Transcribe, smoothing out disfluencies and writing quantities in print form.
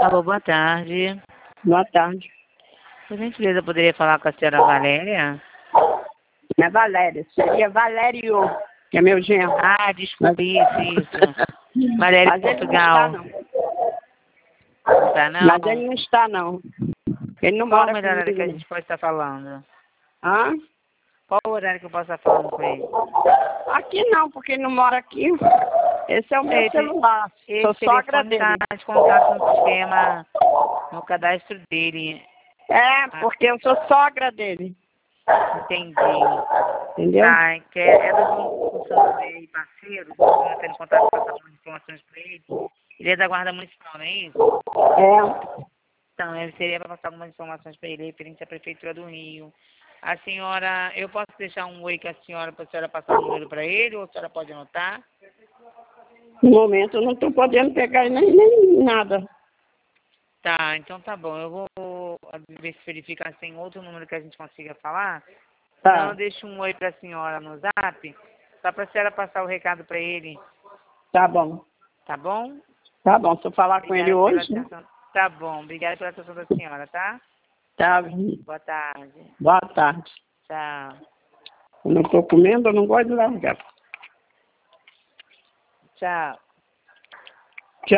Alô, boa tarde. Boa tarde. Por gentileza, poderia falar com a senhora Valéria? Não é Valéria, seria Valério, que é meu genro. Ah, desculpe, isso. Valéria de Portugal. Não Tá, não? Mas ele não está, não. Ele não Qual o mora melhor horário que a comigo. gente pode estar falando? Hã? Qual o horário que eu posso estar falando com ele? Aqui não, porque ele não mora aqui. Esse é o meu celular. Sou Esse sogra telefone dele. está de contato no sistema, no cadastro dele. É, porque eu sou sogra dele. Entendi. Entendeu? Tá, que é do funcionário dele, parceiro, estou tendo contato para passar umas informações para ele. Ele é da Guarda Municipal, não é isso? É. Então, ele seria para passar algumas informações para ele, referente à Prefeitura do Rio. A senhora, eu posso deixar um oi com a senhora para a senhora passar o número para ele, ou a senhora pode anotar? No momento eu não estou podendo pegar nem nada. Tá, então tá bom. Eu vou ver se verificar se tem outro número que a gente consiga falar. Tá. Então, eu deixo um oi para a senhora no zap, só para a senhora passar o recado para ele, Tá bom. tá bom? Tá bom. Se eu falar com ele Obrigada pela hoje, né? atenção. Tá bom, obrigada pela atenção da senhora, tá? Tá. Boa tarde. Boa tarde. Tchau. Eu não estou comendo, eu não gosto de largar. Tchau.